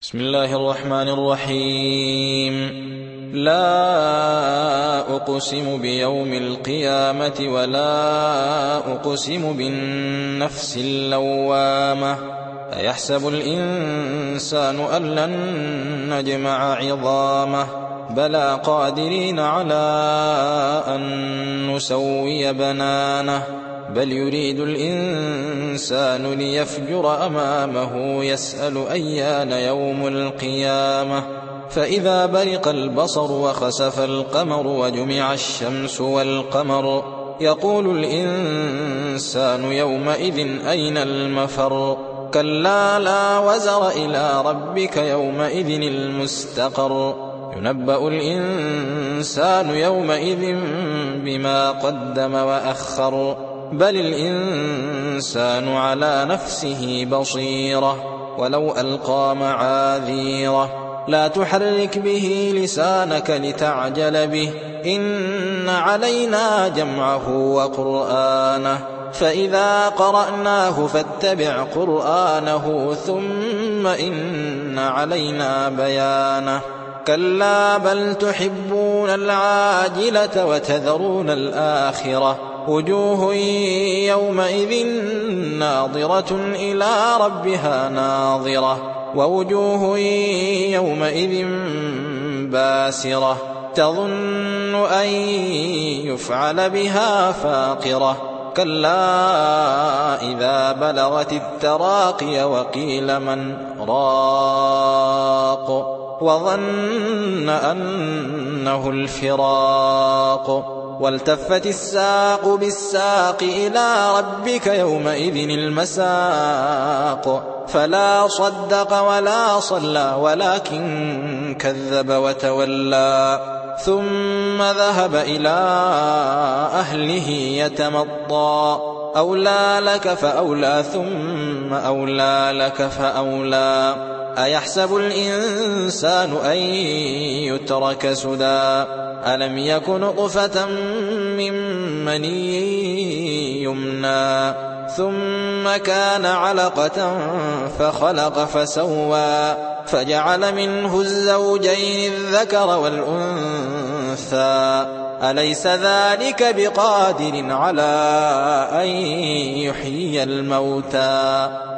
بسم الله الرحمن الرحيم. لا أقسم بيوم القيامة ولا أقسم بالنفس اللوامة. أيحسب الإنسان أن لن نجمع عظامه بلى قادرين على أن نسوي بنانه بل يريد الإنسان ليفجر أمامه يسأل أيان يوم القيامة فإذا برق البصر وخسف القمر وجمع الشمس والقمر يقول الإنسان يومئذ أين المفر كلا لا وزر إلى ربك يومئذ المستقر ينبأ الإنسان يومئذ بما قدم وأخر بل الإنسان على نفسه بصيرة ولو ألقى معاذيره لا تحرك به لسانك لتعجل به إن علينا جمعه وقرآنه فإذا قرأناه فاتبع قرآنه ثم إن علينا بيانه كلا بل تحبون العاجلة وتذرون الآخرة وجوه يومئذ ناظرة إلى ربها ناظرة ووجوه يومئذ باسرة تظن أن يفعل بها فاقرة كلا إذا بلغت التراقي وقيل من راق وظن أنه الفراق والتفت الساق بالساق إلى ربك يومئذ المساق فلا صدق ولا صلى ولكن كذب وتولى ثم ذهب إلى أهله يتمطى أولى لك فأولى ثم أولى لك فأولى أيحسب الإنسان أن يترك سدى ألم يكن نطفة من مني يمنى ثم كان علقة فخلق فسوى فجعل منه الزوجين الذكر والأنثى أليس ذلك بقادر على أن يحيي الموتى